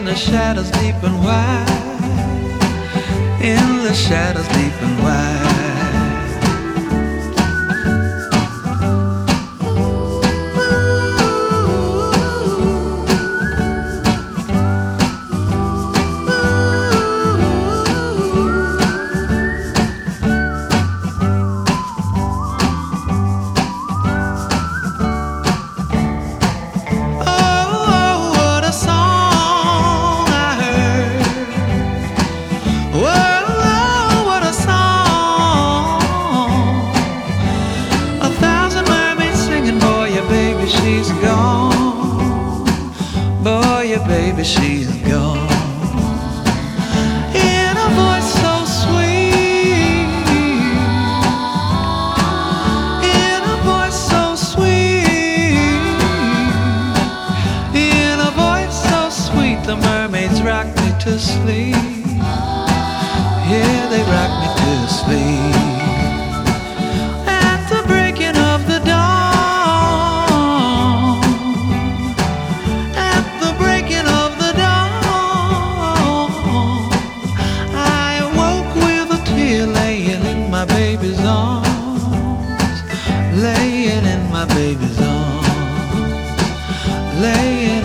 the shadows deep and wide, in the shadows deep and wide. She's gone, boy, your baby, she's gone. In a voice so sweet, in a voice so sweet, in a voice so sweet, the mermaids rock me to sleep. Yeah, they rock me to sleep. At the breaking of the dawn, my baby's arms, laying in my baby's arms, laying